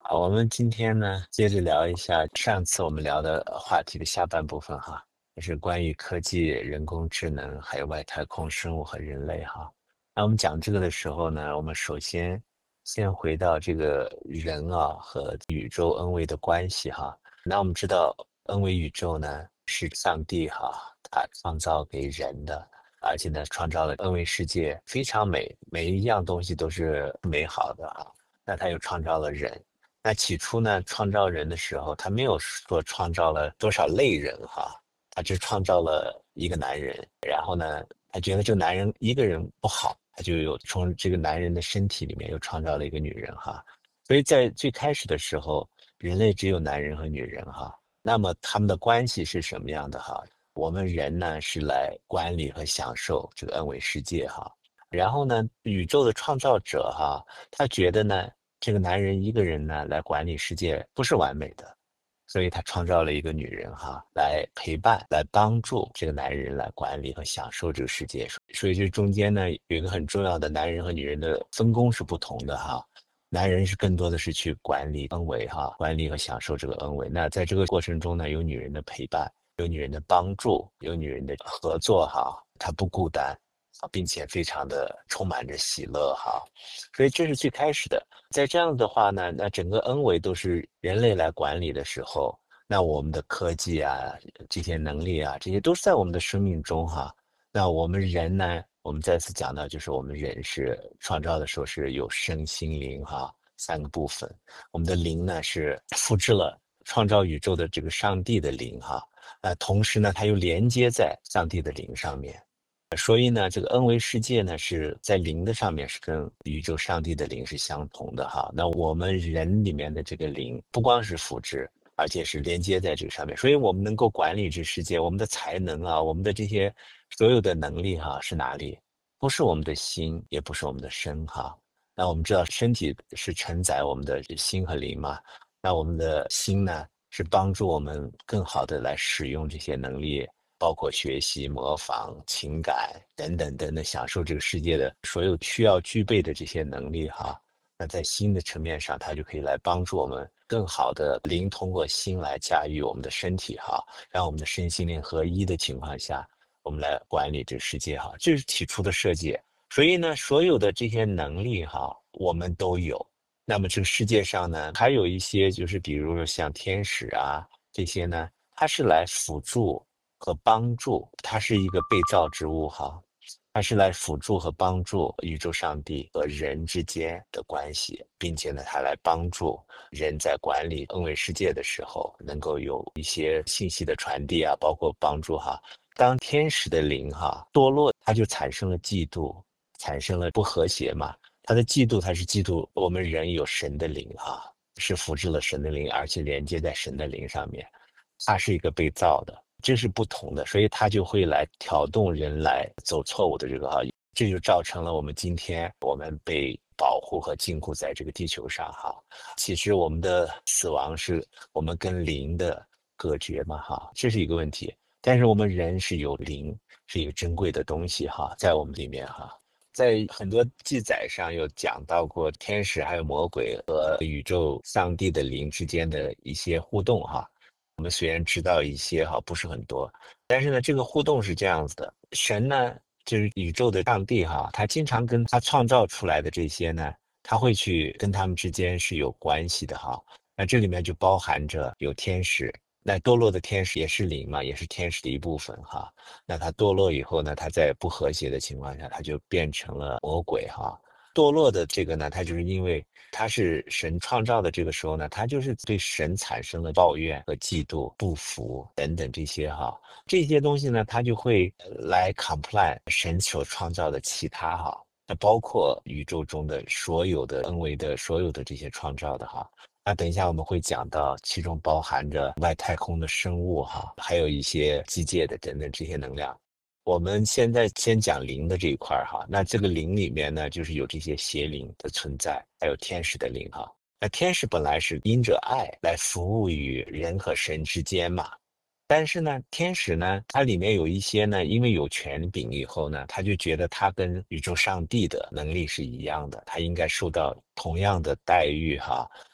好，我们今天呢，接着聊一下上次我们聊的话题的下半部分哈，就是关于科技、人工智能，还有外太空生物和人类哈。那我们讲这个的时候呢，我们首先先回到这个人啊和宇宙恩维的关系哈。那我们知道恩维宇宙呢是上帝哈，他创造给人的，而且呢创造了恩维世界非常美，每一样东西都是美好的哈。那他又创造了人。那起初呢，创造人的时候，他没有说创造了多少类人哈，他只创造了一个男人。然后呢，他觉得这个男人一个人不好，他就有从这个男人的身体里面又创造了一个女人哈。所以在最开始的时候，人类只有男人和女人哈。那么他们的关系是什么样的哈？我们人呢是来管理和享受这个恩维世界哈。然后呢，宇宙的创造者哈，他觉得呢。这个男人一个人呢来管理世界不是完美的，所以他创造了一个女人哈，来陪伴、来帮助这个男人来管理和享受这个世界。所以这中间呢有一个很重要的，男人和女人的分工是不同的哈。男人是更多的是去管理恩维哈，管理和享受这个恩维。那在这个过程中呢，有女人的陪伴，有女人的帮助，有女人的合作哈，她不孤单啊，并且非常的充满着喜乐哈。所以这是最开始的。在这样的话呢，那整个恩维都是人类来管理的时候，那我们的科技啊，这些能力啊，这些都是在我们的生命中哈。那我们人呢，我们再次讲到，就是我们人是创造的时候是有身心灵哈三个部分。我们的灵呢是复制了创造宇宙的这个上帝的灵哈，同时呢，它又连接在上帝的灵上面。所以呢，这个恩维世界呢是在灵的上面是跟宇宙上帝的灵是相同的哈。那我们人里面的这个灵不光是复制，而且是连接在这个上面，所以我们能够管理这世界，我们的才能啊，我们的这些所有的能力哈是哪里？不是我们的心，也不是我们的身哈。那我们知道身体是承载我们的心和灵嘛，那我们的心呢是帮助我们更好的来使用这些能力。包括学习、模仿、情感等等等等，享受这个世界的所有需要具备的这些能力哈。那在心的层面上，它就可以来帮助我们更好的灵通过心来驾驭我们的身体哈，让我们的身心灵合一的情况下，我们来管理这个世界哈。这是起初的设计。所以呢，所有的这些能力哈，我们都有。那么这个世界上呢，还有一些就是比如说像天使啊这些呢，它是来辅助和帮助，它是一个被造之物哈，它是来辅助和帮助宇宙上帝和人之间的关系，并且呢，它来帮助人在管理恩维世界的时候，能够有一些信息的传递啊，包括帮助哈。当天使的灵哈堕落，它就产生了嫉妒，产生了不和谐嘛。它的嫉妒，它是嫉妒我们人有神的灵哈，是复制了神的灵，而且连接在神的灵上面。它是一个被造的，这是不同的，所以它就会来挑动人来走错误的这个哈，这就造成了我们今天我们被保护和禁锢在这个地球上哈。其实我们的死亡是我们跟灵的隔绝嘛哈，这是一个问题。但是我们人是有灵，是一个珍贵的东西哈，在我们里面哈。在很多记载上有讲到过天使还有魔鬼和宇宙上帝的灵之间的一些互动哈。我们虽然知道一些哈，不是很多，但是呢，这个互动是这样子的：神呢，就是宇宙的上帝哈，他经常跟他创造出来的这些呢，他会去跟他们之间是有关系的哈。那这里面就包含着有天使，那堕落的天使也是灵嘛，也是天使的一部分哈。那他堕落以后呢，他在不和谐的情况下，他就变成了魔鬼哈。堕落的这个呢，他就是因为他是神创造的，这个时候呢，他就是对神产生了抱怨和嫉妒、不服等等这些哈，这些东西呢，他就会来 complain 神所创造的其他哈，那包括宇宙中的所有的恩维的所有的这些创造的哈。那等一下我们会讲到，其中包含着外太空的生物哈，还有一些机械的等等这些能量。我们现在先讲灵的这一块哈，那这个灵里面呢，就是有这些邪灵的存在，还有天使的灵哈。那天使本来是因着爱来服务于人和神之间嘛，但是呢，天使呢，它里面有一些呢，因为有权柄以后呢，他就觉得他跟宇宙上帝的能力是一样的，他应该受到同样的待遇哈。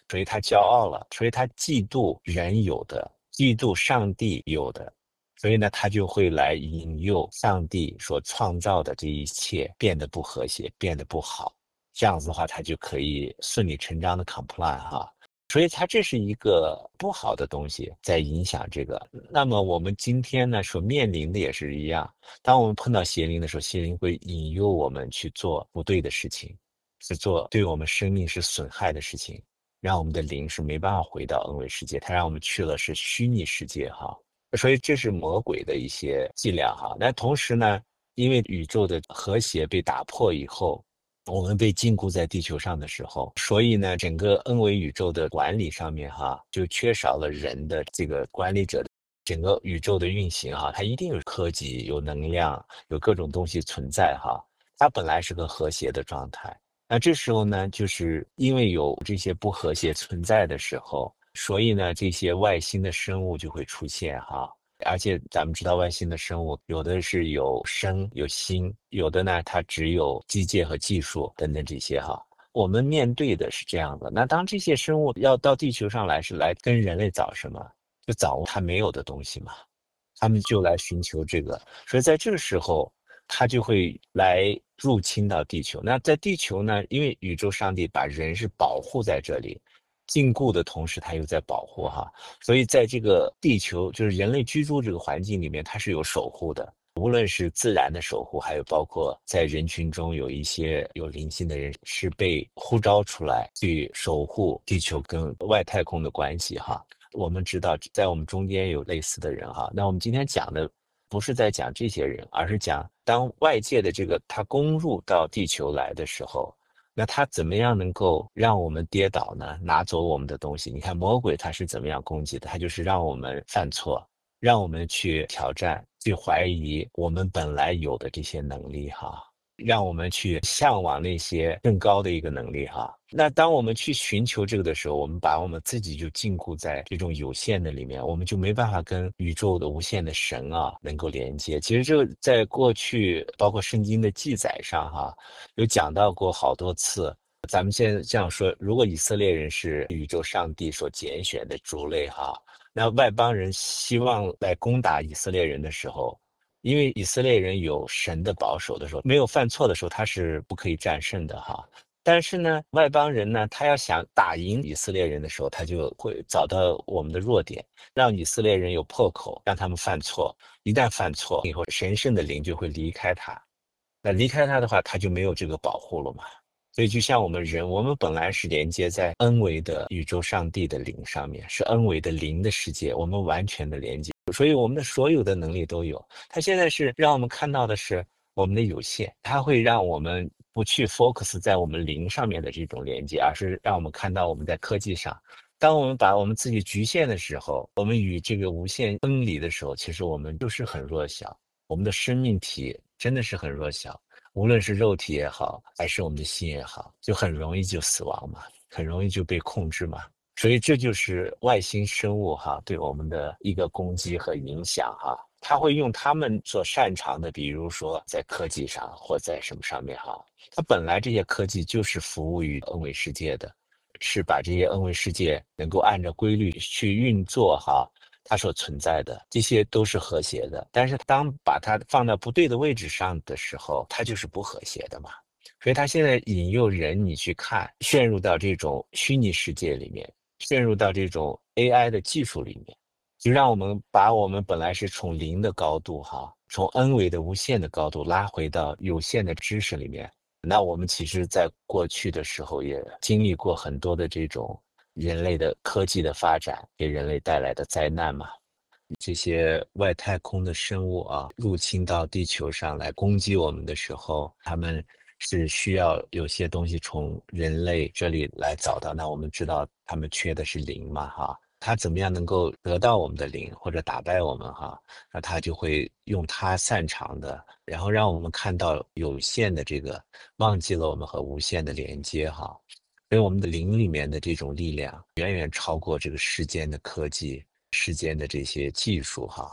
所以他骄傲了，所以他嫉妒人有的，嫉妒上帝有的，所以呢，他就会来引诱上帝所创造的这一切变得不和谐，变得不好。这样子的话，他就可以顺理成章的 comply 哈。所以它这是一个不好的东西在影响这个。那么我们今天呢所面临的也是一样，当我们碰到邪灵的时候，邪灵会引诱我们去做不对的事情，是做对我们生命是损害的事情，让我们的灵是没办法回到恩维世界，它让我们去了是虚拟世界哈。所以这是魔鬼的一些伎俩哈。那同时呢，因为宇宙的和谐被打破以后，我们被禁锢在地球上的时候，所以呢，整个恩维宇宙的管理上面哈，就缺少了人的这个管理者的整个宇宙的运行哈，它一定有科技、有能量、有各种东西存在哈。它本来是个和谐的状态，那这时候呢，就是因为有这些不和谐存在的时候，所以呢，这些外星的生物就会出现哈。而且咱们知道外星的生物，有的是有生有心，有的呢它只有机械和技术等等这些哈。我们面对的是这样的。那当这些生物要到地球上来，是来跟人类找什么？就找它没有的东西嘛。他们就来寻求这个，所以在这个时候，他就会来入侵到地球。那在地球呢，因为宇宙上帝把人是保护在这里，禁锢的同时，他又在保护哈。所以在这个地球，就是人类居住这个环境里面，它是有守护的。无论是自然的守护，还有包括在人群中有一些有灵性的人是被呼召出来去守护地球跟外太空的关系哈。我们知道在我们中间有类似的人哈。那我们今天讲的不是在讲这些人，而是讲当外界的这个他攻入到地球来的时候，那他怎么样能够让我们跌倒呢？拿走我们的东西。你看魔鬼他是怎么样攻击的？他就是让我们犯错，让我们去挑战，去怀疑我们本来有的这些能力哈。让我们去向往那些更高的一个能力哈。那当我们去寻求这个的时候，我们把我们自己就禁锢在这种有限的里面，我们就没办法跟宇宙的无限的神啊能够连接。其实这个在过去包括圣经的记载上哈，有讲到过好多次。咱们现在这样说，如果以色列人是宇宙上帝所拣选的族类哈，那外邦人希望来攻打以色列人的时候，因为以色列人有神的保守的时候，没有犯错的时候，他是不可以战胜的哈。但是呢，外邦人呢，他要想打赢以色列人的时候，他就会找到我们的弱点，让以色列人有破口，让他们犯错。一旦犯错以后，神圣的灵就会离开他。那离开他的话，他就没有这个保护了嘛。所以就像我们人，我们本来是连接在恩维的宇宙上帝的灵上面，是恩维的灵的世界，我们完全的连接。所以我们的所有的能力都有。他现在是让我们看到的是我们的有限，他会让我们不去 focus 在我们灵上面的这种连接，而是让我们看到我们在科技上。当我们把我们自己局限的时候，我们与这个无限分离的时候，其实我们就是很弱小，我们的生命体真的是很弱小。无论是肉体也好，还是我们的心也好，就很容易就死亡嘛，很容易就被控制嘛。所以这就是外星生物哈对我们的一个攻击和影响哈。他会用他们所擅长的，比如说在科技上或在什么上面哈。他本来这些科技就是服务于恩维世界的，是把这些恩维世界能够按照规律去运作哈。它所存在的这些都是和谐的，但是当把它放到不对的位置上的时候，它就是不和谐的嘛。所以它现在引诱人你去看，陷入到这种虚拟世界里面，陷入到这种 AI 的技术里面，就让我们把我们本来是从零的高度哈，从 N 维的无限的高度拉回到有限的知识里面。那我们其实在过去的时候也经历过很多的这种人类的科技的发展给人类带来的灾难嘛。这些外太空的生物啊，入侵到地球上来攻击我们的时候，他们是需要有些东西从人类这里来找到。那我们知道他们缺的是灵嘛，哈，他怎么样能够得到我们的灵或者打败我们哈？那他就会用他擅长的，然后让我们看到有限的这个，忘记了我们和无限的连接哈。所以我们的灵里面的这种力量远远超过这个世间的科技、世间的这些技术哈。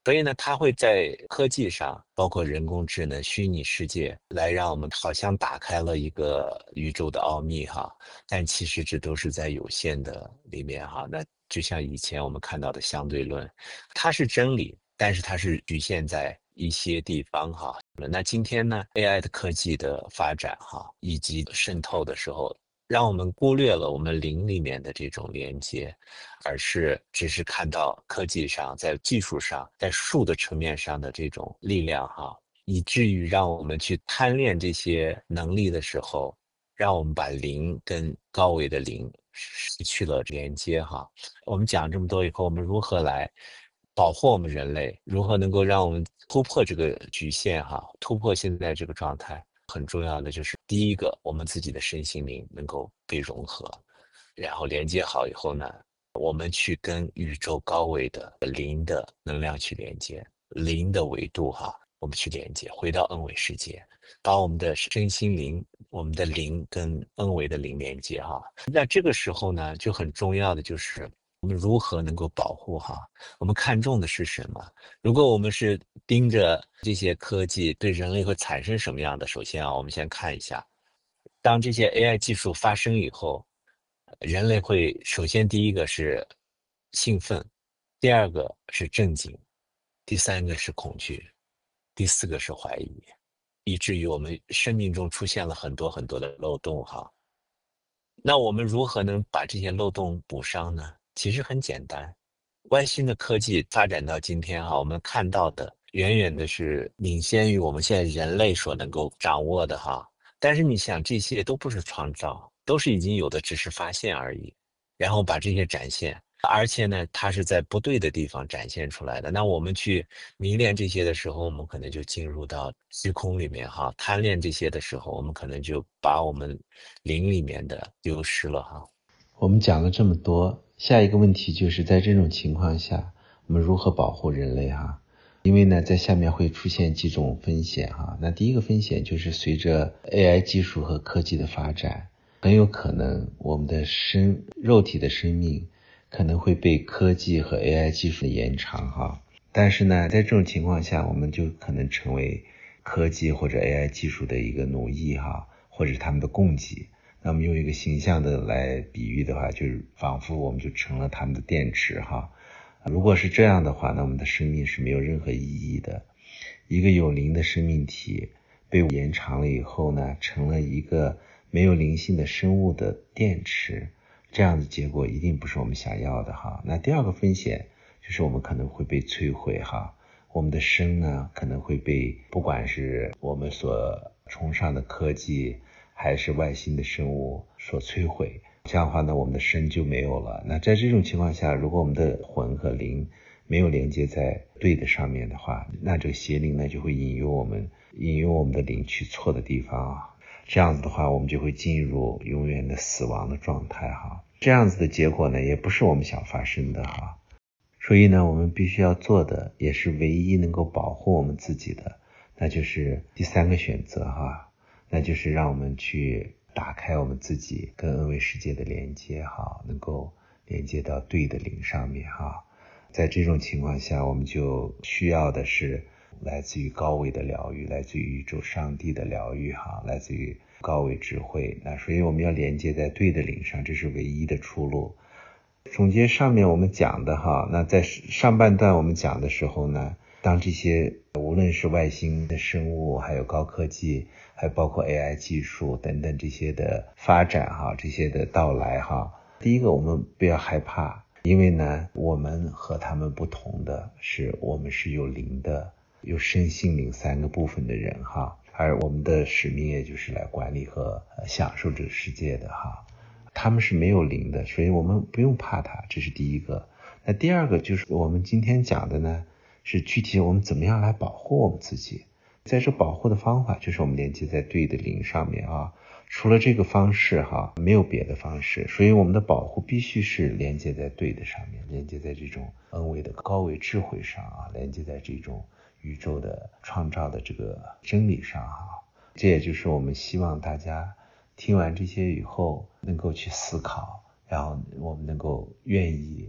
所以呢，它会在科技上，包括人工智能、虚拟世界，来让我们好像打开了一个宇宙的奥秘哈，但其实这都是在有限的里面哈。那就像以前我们看到的相对论，它是真理，但是它是局限在一些地方哈。那今天呢，AI 的科技的发展哈，以及渗透的时候，让我们忽略了我们灵里面的这种连接，而是只是看到科技上、在技术上、在术的层面上的这种力量哈，以至于让我们去贪恋这些能力的时候，让我们把灵跟高维的灵失去了连接哈。我们讲这么多以后，我们如何来保护我们人类？如何能够让我们突破这个局限哈？突破现在这个状态？很重要的就是第一个，我们自己的身心灵能够被融合，然后连接好以后呢，我们去跟宇宙高维的灵的能量去连接，灵的维度哈，我们去连接，回到 N 维世界，把我们的身心灵、我们的灵跟 N 维的灵连接哈。那这个时候呢，就很重要的就是我们如何能够保护哈？我们看重的是什么？如果我们是盯着这些科技对人类会产生什么样的，首先啊，我们先看一下，当这些 AI 技术发生以后，人类会首先第一个是兴奋，第二个是震惊，第三个是恐惧，第四个是怀疑，以至于我们生命中出现了很多很多的漏洞哈。那我们如何能把这些漏洞补上呢？其实很简单，外星的科技发展到今天哈，我们看到的远远的是领先于我们现在人类所能够掌握的哈。但是你想，这些都不是创造，都是已经有的，只是发现而已，然后把这些展现。而且呢，它是在不对的地方展现出来的。那我们去迷恋这些的时候，我们可能就进入到虚空里面哈；贪恋这些的时候，我们可能就把我们灵里面的丢失了哈。 我们讲了这么多，下一个问题就是在这种情况下，我们如何保护人类哈？因为呢，在下面会出现几种风险哈。那第一个风险就是随着 AI 技术和科技的发展，很有可能我们的肉体的生命可能会被科技和 AI 技术的延长哈。但是呢，在这种情况下，我们就可能成为科技或者 AI 技术的一个奴役哈，或者他们的供给。那么用一个形象的来比喻的话，就是仿佛我们就成了他们的电池哈。如果是这样的话，那我们的生命是没有任何意义的。一个有灵的生命体被延长了以后呢，成了一个没有灵性的生物的电池，这样的结果一定不是我们想要的哈。那第二个风险就是我们可能会被摧毁哈，我们的生呢可能会被不管是我们所崇尚的科技还是外星的生物所摧毁，这样的话呢，我们的身就没有了。那在这种情况下，如果我们的魂和灵没有连接在对的上面的话，那这个邪灵呢就会引诱我们的灵去错的地方啊。这样子的话，我们就会进入永远的死亡的状态哈。这样子的结果呢，也不是我们想发生的哈。所以呢，我们必须要做的，也是唯一能够保护我们自己的，那就是第三个选择哈，那就是让我们去打开我们自己跟恩维世界的连接哈，能够连接到对的灵上面哈。在这种情况下，我们就需要的是来自于高维的疗愈，来自于宇宙上帝的疗愈哈，来自于高维智慧。那所以我们要连接在对的灵上，这是唯一的出路。总结上面我们讲的哈，那在上半段我们讲的时候呢，当这些无论是外星的生物，还有高科技，还包括 AI 技术等等这些的发展哈，这些的到来哈，第一个我们不要害怕，因为呢，我们和他们不同的是，我们是有灵的，有身心灵三个部分的人哈，而我们的使命也就是来管理和享受这个世界的哈。他们是没有灵的，所以我们不用怕它，这是第一个。那第二个就是我们今天讲的呢，是具体我们怎么样来保护我们自己。在这保护的方法就是我们连接在对的灵上面啊，除了这个方式哈，没有别的方式，所以我们的保护必须是连接在对的上面，连接在这种恩维的高维智慧上啊，连接在这种宇宙的创造的这个真理上啊。这也就是我们希望大家听完这些以后能够去思考，然后我们能够愿意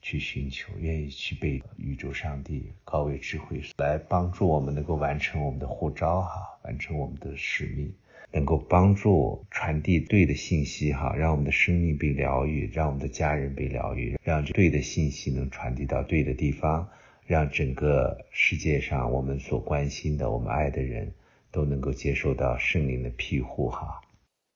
去寻求，愿意去被宇宙上帝高维智慧来帮助我们能够完成我们的呼召完成我们的使命，能够帮助传递对的信息让我们的生命被疗愈，让我们的家人被疗愈，让对的信息能传递到对的地方，让整个世界上我们所关心的我们爱的人都能够接受到圣灵的庇护